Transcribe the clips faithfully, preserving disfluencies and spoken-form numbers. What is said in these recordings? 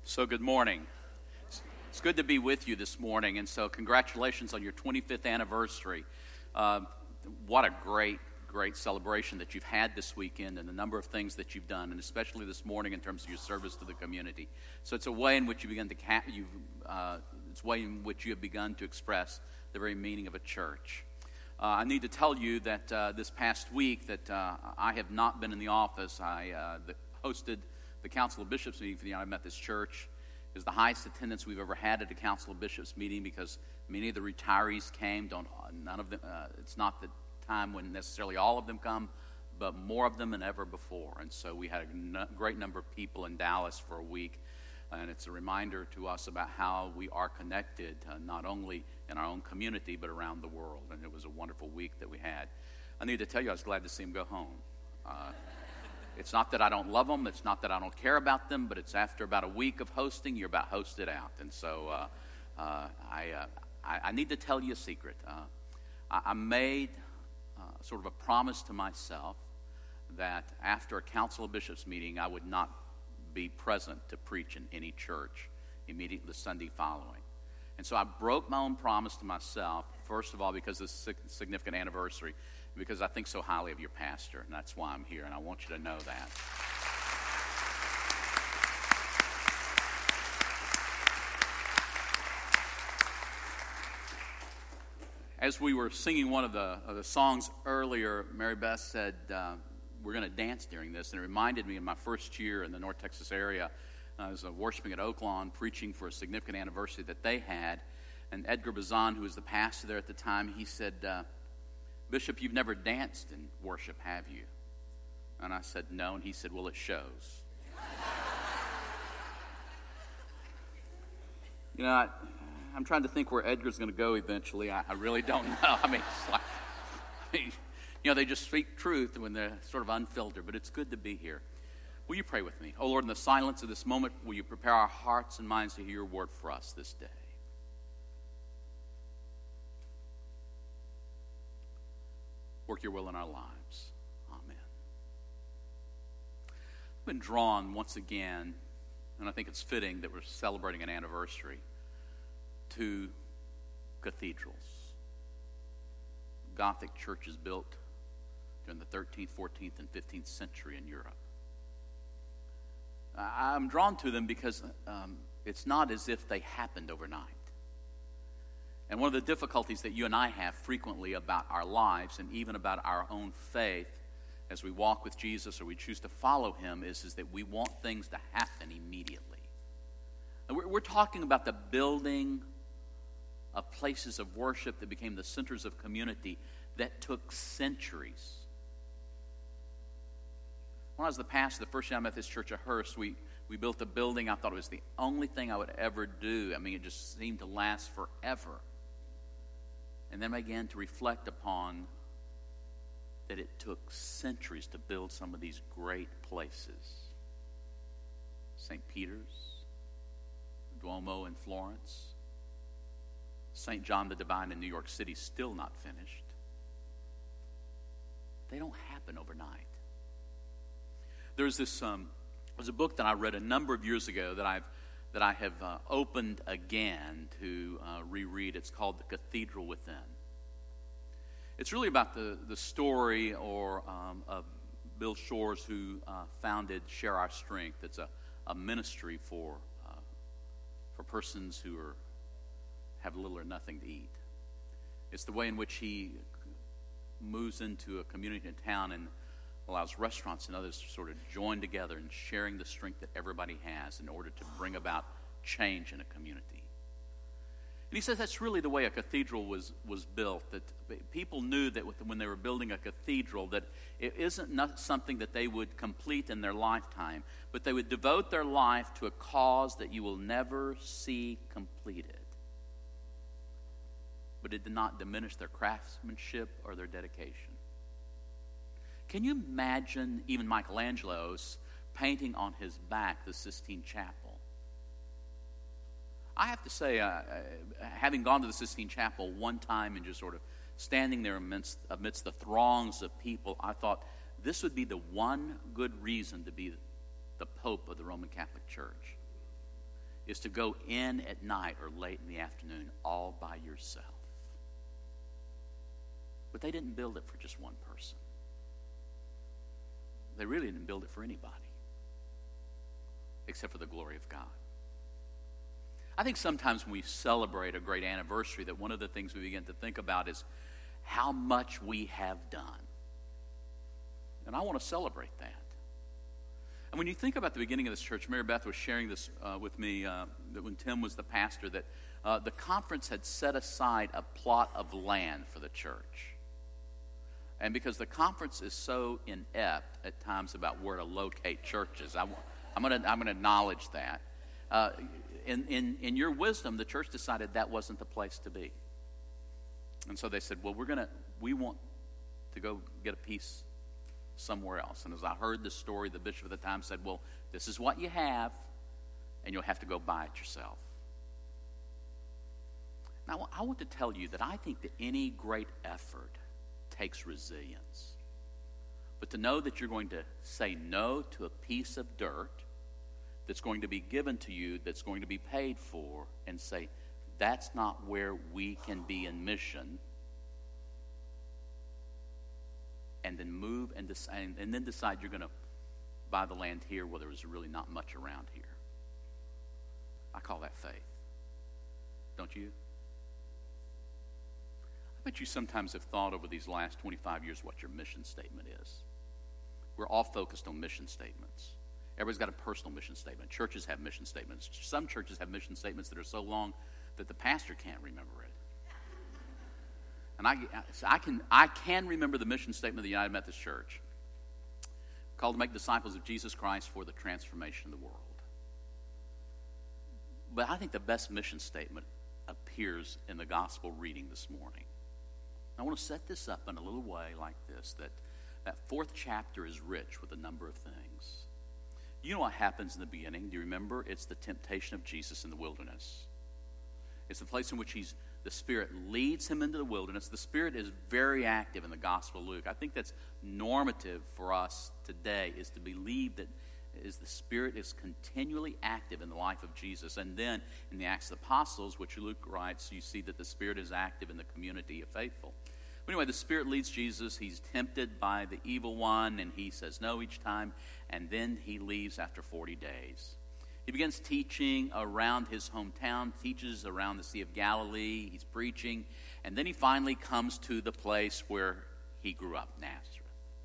So good morning. It's good to be with you this morning, and so congratulations on your twenty-fifth anniversary. Uh, what a great, great celebration that you've had this weekend, and the number of things that you've done, and especially this morning in terms of your service to the community. So it's a way in which you begin to ca- you uh, it's a way in which you have begun to express the very meaning of a church. Uh, I need to tell you that uh, this past week that uh, I have not been in the office. I uh, the, hosted the Council of Bishops meeting for the United Methodist Church. It was the highest attendance we've ever had at a Council of Bishops meeting because many of the retirees came. Don't none of them. Uh, it's not the time when necessarily all of them come, but more of them than ever before. And so we had a n- great number of people in Dallas for a week, and it's a reminder to us about how we are connected, uh, not only in our own community but around the world. And it was a wonderful week that we had. I need to tell you, I was glad to see him go home. Uh, It's not that I don't love them. It's not that I don't care about them. But it's after about a week of hosting, you're about hosted out. And so uh, uh, I, uh, I I need to tell you a secret. Uh, I, I made uh, sort of a promise to myself that after a Council of Bishops meeting, I would not be present to preach in any church immediately the Sunday following. And so I broke my own promise to myself, first of all, because of this significant anniversary, because I think so highly of your pastor, and that's why I'm here, and I want you to know that. As we were singing one of the, of the songs earlier, Mary Beth said, uh, we're going to dance during this, and it reminded me of my first year in the North Texas area. I was uh, worshiping at Oaklawn, preaching for a significant anniversary that they had, and Edgar Bazan, who was the pastor there at the time, he said, uh, Bishop, you've never danced in worship, have you? And I said, no. And he said, well, it shows. You know, I, I'm trying to think where Edgar's going to go eventually. I, I really don't know. I mean, it's like, I mean, you know, they just speak truth when they're sort of unfiltered, but it's good to be here. Will you pray with me? Oh, Lord, in the silence of this moment, will you prepare our hearts and minds to hear your word for us this day? Work your will in our lives. Amen. I've been drawn once again, and I think it's fitting that we're celebrating an anniversary, to cathedrals. Gothic churches built during the thirteenth, fourteenth, and fifteenth century in Europe. I'm drawn to them because um, it's not as if they happened overnight. And one of the difficulties that you and I have frequently about our lives and even about our own faith as we walk with Jesus or we choose to follow him is, is that we want things to happen immediately. And we're, we're talking about the building of places of worship that became the centers of community that took centuries. When I was the pastor of the First United Methodist Church of Hearst, we, we built a building. I thought it was the only thing I would ever do. I mean, it just seemed to last forever. And then I began to reflect upon that it took centuries to build some of these great places. Saint Peter's, Duomo in Florence, Saint John the Divine in New York City, still not finished. They don't happen overnight. There's this, um, there's a book that I read a number of years ago that I've that I have uh, opened again to uh, reread. It's called The Cathedral Within. It's really about the, the story or um, of Bill Shores, who uh, founded Share Our Strength. It's a, a ministry for uh, for persons who are have little or nothing to eat. It's the way in which he moves into a community in town and allows restaurants and others to sort of join together in sharing the strength that everybody has in order to bring about change in a community. And he says that's really the way a cathedral was, was built, that people knew that when they were building a cathedral that it isn't not something that they would complete in their lifetime, but they would devote their life to a cause that you will never see completed. But it did not diminish their craftsmanship or their dedication. Can you imagine even Michelangelo's painting on his back the Sistine Chapel? I have to say, uh, having gone to the Sistine Chapel one time and just sort of standing there amidst, amidst the throngs of people, I thought this would be the one good reason to be the Pope of the Roman Catholic Church. is to go in at night or late in the afternoon all by yourself. But they didn't build it for just one person. They really didn't build it for anybody except for the glory of God. I think sometimes when we celebrate a great anniversary, that one of the things we begin to think about is how much we have done. And I want to celebrate that. And when you think about the beginning of this church, Mary Beth was sharing this uh, with me uh, that when Tim was the pastor, that uh, the conference had set aside a plot of land for the church. And because the conference is so inept at times about where to locate churches, I, I'm going to I'm going to acknowledge that. Uh, in, in, in your wisdom, the church decided that wasn't the place to be. And so they said, well, we're going to, we want to go get a piece somewhere else. And as I heard this story, the bishop at the time said, well, this is what you have, and you'll have to go buy it yourself. Now, I want to tell you that I think that any great effort takes resilience. But to know that you're going to say no to a piece of dirt that's going to be given to you, that's going to be paid for, and say, that's not where we can be in mission, and then move and decide, and then decide you're going to buy the land here where there's really not much around here. I call that faith. Don't you? I bet you sometimes have thought over these last twenty-five years what your mission statement is. We're all focused on mission statements. Everybody's got a personal mission statement. Churches have mission statements. Some churches have mission statements that are so long that the pastor can't remember it. And I, I can I can remember the mission statement of the United Methodist Church, called to make disciples of Jesus Christ for the transformation of the world. But I think the best mission statement appears in the gospel reading this morning. I want to set this up in a little way like this, that that fourth chapter is rich with a number of things. You know what happens in the beginning? Do you remember? It's the temptation of Jesus in the wilderness. It's the place in which he's the Spirit leads him into the wilderness. The Spirit is very active in the Gospel of Luke. I think that's normative for us today, is to believe that is the Spirit is continually active in the life of Jesus. And then in the Acts of the Apostles, which Luke writes, you see that the Spirit is active in the community of faithful. But anyway, the Spirit leads Jesus. He's tempted by the evil one, and he says no each time. And then he leaves after forty days. He begins teaching around his hometown, teaches around the Sea of Galilee. He's preaching. And then he finally comes to the place where he grew up, Nazareth.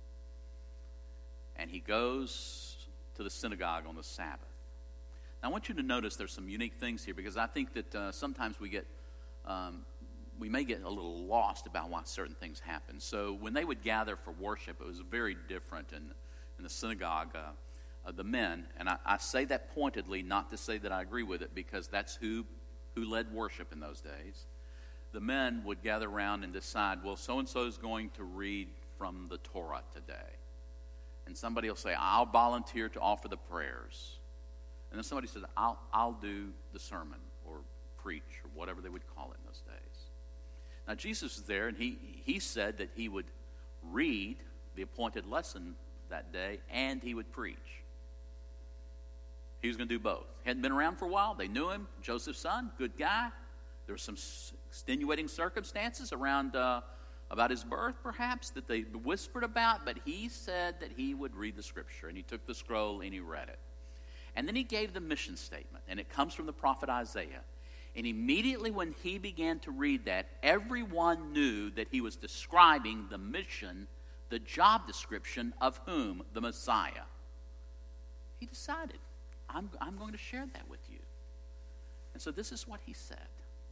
And he goes to the synagogue on the Sabbath. Now, I want you to notice there's some unique things here, because I think that uh, sometimes we get, um, we may get a little lost about why certain things happen. So when they would gather for worship, it was very different in, in the synagogue. Uh, Uh, the men, and I, I say that pointedly, not to say that I agree with it, because that's who who led worship in those days. The men would gather around and decide, well, so-and-so is going to read from the Torah today. And somebody will say, I'll volunteer to offer the prayers. And then somebody says, I'll, I'll do the sermon or preach or whatever they would call it in those days. Now, Jesus is there, and he, he said that he would read the appointed lesson that day, and he would preach. He was going to do both. Hadn't been around for a while. They knew him. Joseph's son, good guy. There were some extenuating circumstances around uh, about his birth, perhaps, that they whispered about. But he said that he would read the Scripture, and he took the scroll and he read it. And then he gave the mission statement, and it comes from the prophet Isaiah. And immediately when he began to read that, everyone knew that he was describing the mission, the job description of whom? The Messiah. He decided, I'm, I'm going to share that with you. And so this is what he said.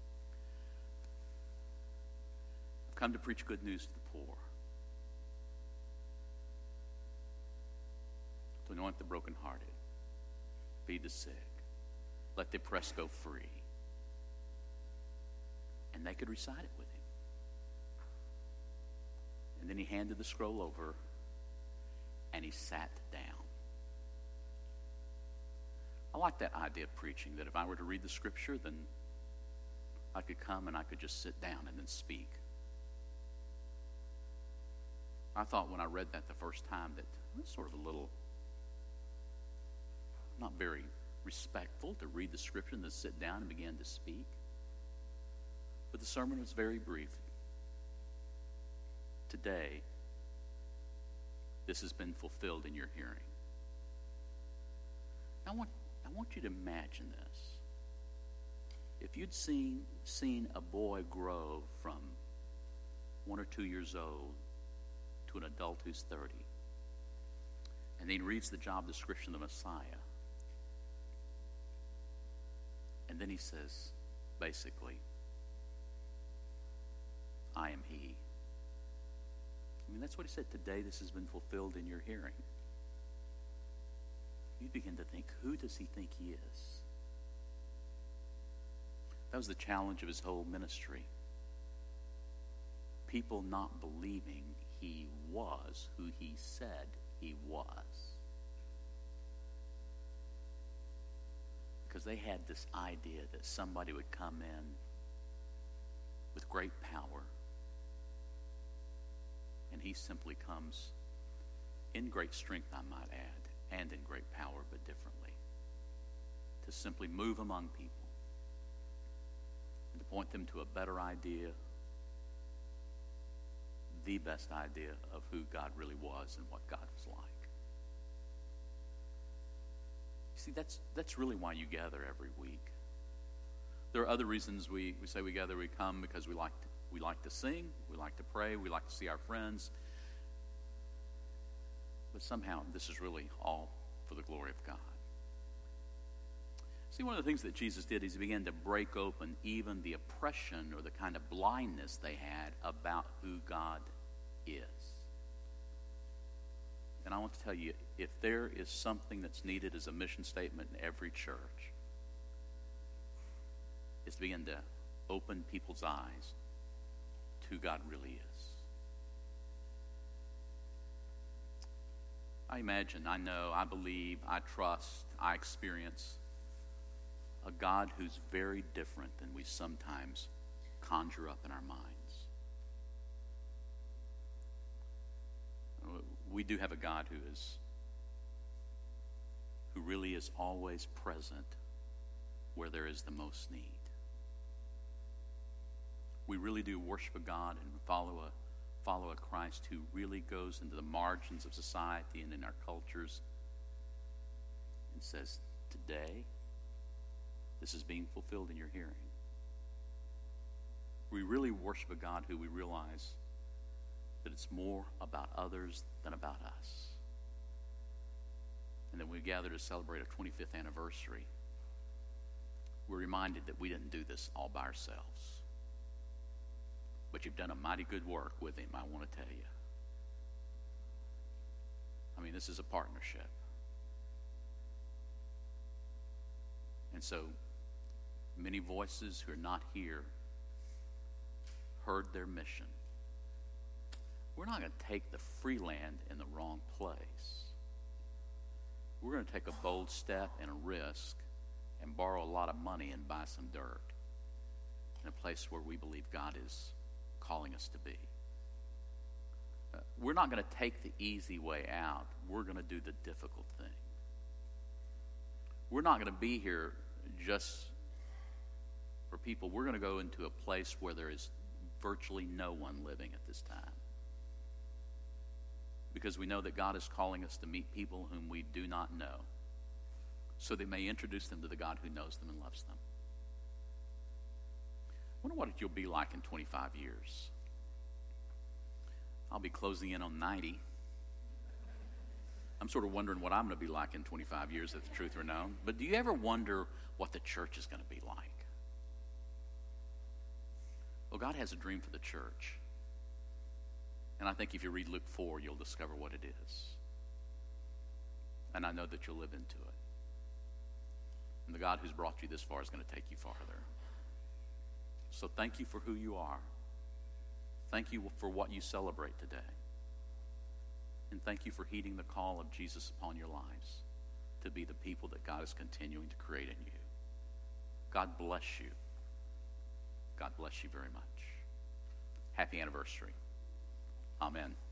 I've come to preach good news to the poor, to anoint the brokenhearted, feed the sick, let the oppressed go free. And they could recite it with him. And then he handed the scroll over, and he sat down. I like that idea of preaching, that if I were to read the Scripture, then I could come and I could just sit down and then speak. I thought when I read that the first time that it was sort of a little, not very respectful to read the scripture and then sit down and begin to speak. But the sermon was very brief. Today, this has been fulfilled in your hearing. I want, I want you to imagine this. If you'd seen, seen a boy grow from one or two years old to an adult who's thirty, and then he reads the job description of the Messiah, and then he says, basically, I am he. I mean, that's what he said. Today this has been fulfilled in your hearing. You begin to think, who does he think he is? That was the challenge of his whole ministry. People not believing he was who he said he was. Because they had this idea that somebody would come in with great power, and he simply comes in great strength, I might add, and in great power, but differently, to simply move among people and to point them to a better idea, the best idea of who God really was and what God was like. You see, that's that's really why you gather every week. There are other reasons we, we say we gather. We come because we like to, we like to sing, we like to pray, we like to see our friends. But somehow this is really all for the glory of God. See, one of the things that Jesus did is he began to break open even the oppression or the kind of blindness they had about who God is. And I want to tell you, if there is something that's needed as a mission statement in every church, it's to begin to open people's eyes to who God really is. I imagine, I know, I believe, I trust, I experience a God who's very different than we sometimes conjure up in our minds. We do have a God who is, who really is always present where there is the most need. We really do worship a God and follow a follow a Christ who really goes into the margins of society and in our cultures and says, today, this is being fulfilled in your hearing. We really worship a God who we realize that it's more about others than about us. And then we gather to celebrate our twenty-fifth anniversary. We're reminded that we didn't do this all by ourselves. But you've done a mighty good work with him, I want to tell you. I mean, this is a partnership. And so, many voices who are not here heard their mission. We're not going to take the free land in the wrong place. We're going to take a bold step and a risk and borrow a lot of money and buy some dirt in a place where we believe God is calling us to be. Uh, we're not going to take the easy way out. We're going to do the difficult thing. We're not going to be here just for people. We're going to go into a place where there is virtually no one living at this time. Because we know that God is calling us to meet people whom we do not know, so they may introduce them to the God who knows them and loves them. I wonder what you'll be like in twenty-five years. I'll be closing in on ninety. I'm sort of wondering what I'm going to be like in twenty-five years, if the truth were known. But do you ever wonder what the church is going to be like? Well, God has a dream for the church. And I think if you read Luke four, you'll discover what it is. And I know that you'll live into it. And the God who's brought you this far is going to take you farther. So thank you for who you are. Thank you for what you celebrate today. And thank you for heeding the call of Jesus upon your lives to be the people that God is continuing to create in you. God bless you. God bless you very much. Happy anniversary. Amen.